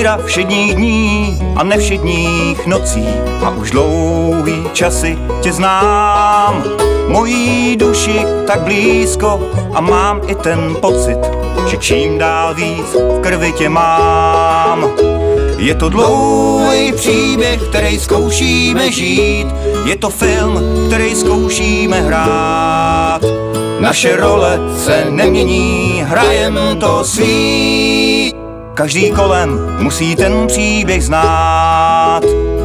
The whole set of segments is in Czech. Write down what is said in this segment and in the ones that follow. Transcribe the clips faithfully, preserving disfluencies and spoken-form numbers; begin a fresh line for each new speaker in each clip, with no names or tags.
Víra všedních dní a nevšedních nocí a už dlouhý časy tě znám. Mojí duši tak blízko a mám i ten pocit, že čím dál víc v krvi tě mám. Je to dlouhý příběh, který zkoušíme žít, je to film, který zkoušíme hrát. Naše role se nemění, hrajem to svý. Každý kolem musí ten příběh znát.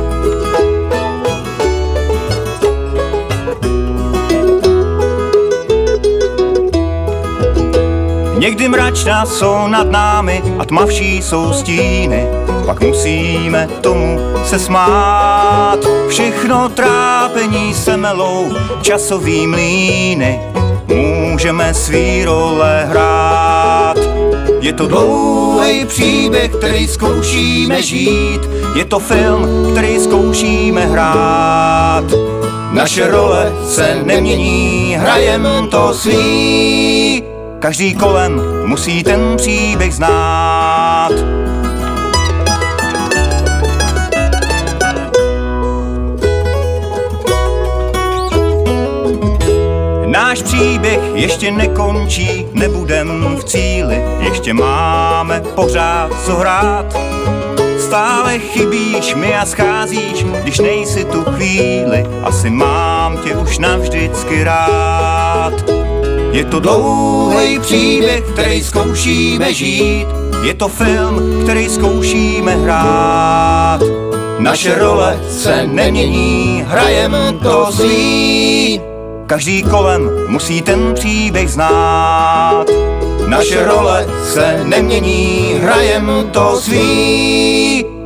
Někdy mračná jsou nad námi a tmavší jsou stíny, pak musíme tomu se smát. Všechno trápení se melou časový mlýny, můžeme svý role hrát. Je to dlouhý příběh, který zkoušíme žít, je to film, který zkoušíme hrát. Naše role se nemění, hrajem to svý. Každý kolem musí ten příběh znát. Náš příběh ještě nekončí, nebudem v cíli, ještě máme pořád co hrát. Stále chybíš mi a scházíš, když nejsi tu chvíli, asi mám tě už navždycky rád. Je to dlouhý příběh, který zkoušíme žít, je to film, který zkoušíme hrát. Naše role se nemění, hrajem to svý. Každý kolem musí ten příběh znát. Naše role se nemění, hrajem to svý.